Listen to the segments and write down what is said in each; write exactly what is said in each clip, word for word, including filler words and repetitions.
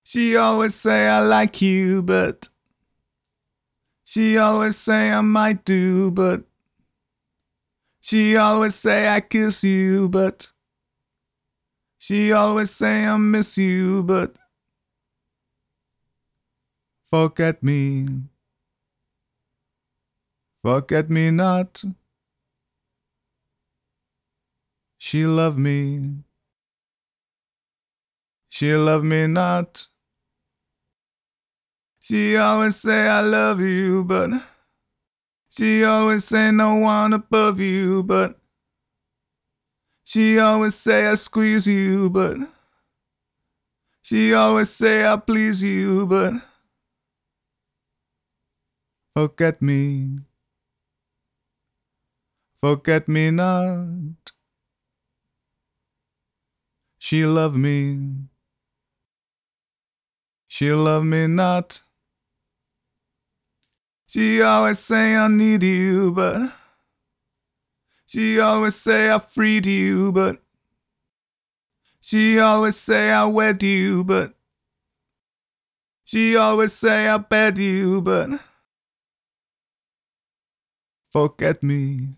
She always say I like you, but she always say I might do, but she always say I kiss you, but she always say I miss you, but forget me, forget me not. She love me, she love me not. She always say I love you, but she always say no one above you, but she always say I squeeze you, but she always say I please you, but forget me, forget me not. She love me, she love me not. She always say I need you, but she always say I freed you, but she always say I wed you, but she always say I bed you, but forget me,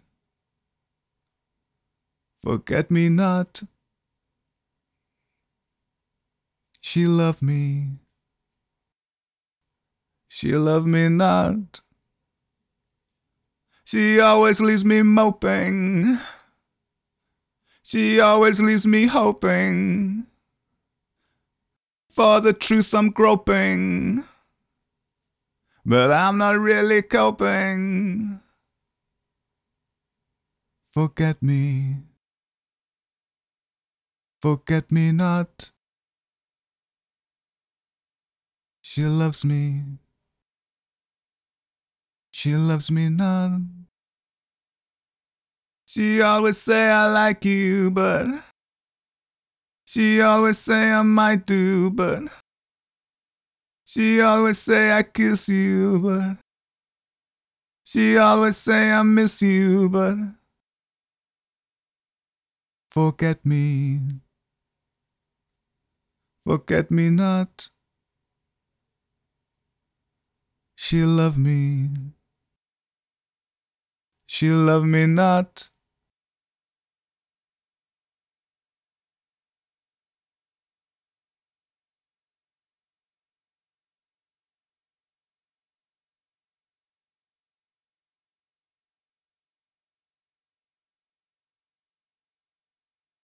forget me not. She love me, she love me not. She always leaves me moping, she always leaves me hoping. For the truth I'm groping, but I'm not really coping. Forget me, forget me not. She loves me, she loves me not. She always say I like you, but she always say I might do, but she always say I kiss you, but she always say I miss you, but forget me, forget me not. She love me, she love me not.